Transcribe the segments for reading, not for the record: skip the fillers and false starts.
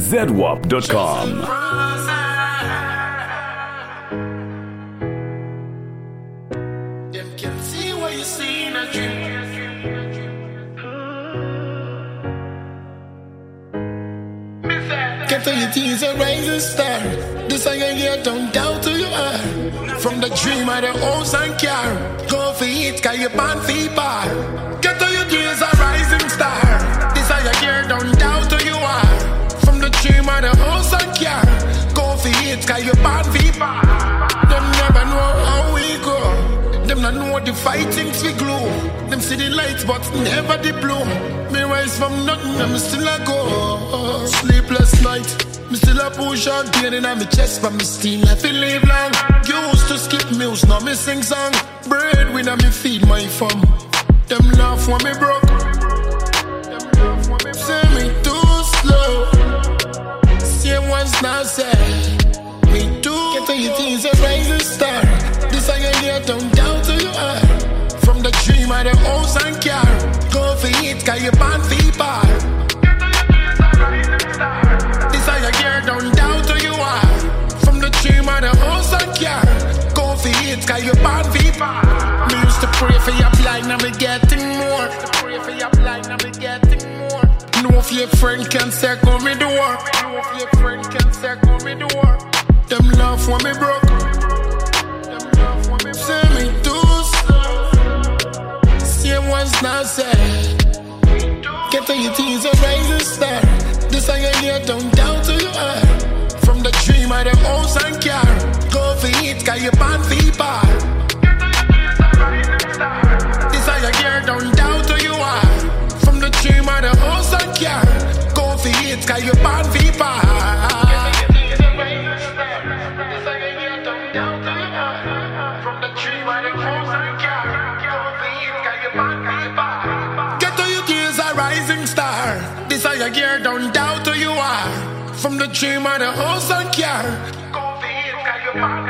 ZWAP.com. Get to your teens a rising star. This I get, don't doubt who you are. From the dream of the house and car, go for it, cause you born for bar. Get to your teens a rising star. This I get, don't doubt who you are. From the dream of the house and car, go for it, cause you born for bar. Them never know how we go. Them not know the fighting's we glue. Them see the lights but never the blue. Me rise from nothing, I'm still a go. Sleepless night, me still a push on. Pain in my chest, but me still I feel live long. Used to skip meals, now me sing song. Bread when I me feed my fam. Them laugh when me broke. Say me too slow. Say once now say me too. Get to your teens a rising star. This I get, don't doubt who you are. From the dream of the house and car, go for it, cause you born for bar. This I get, don't doubt who you are. From the dream of the house and car, go for it, cause you born for bar. Me used to pray for your blind, now me getting more. Pray for your blind, now me getting more. No if your friend can circle me door. No if your friend can circle me door. Them laugh when me broke. Say me too slow. Say once now say get to your teens a rising star. This I get, don't doubt who you are. From the dream of the house and car, go for it, cause you born for bar. This I get, don't doubt who you are. From the dream of the house and car, go for it, cause you born for bar. Get to your tears a rising star. This I gear, don't doubt who you are. From the dream of the house and car, go for it, cause you born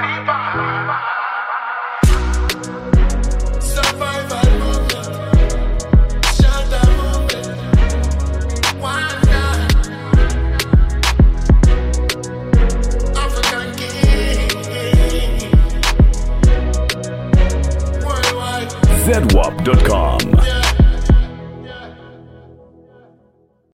for survival movement, shelter movement, one God, African king, worldwide. ZWAP.com.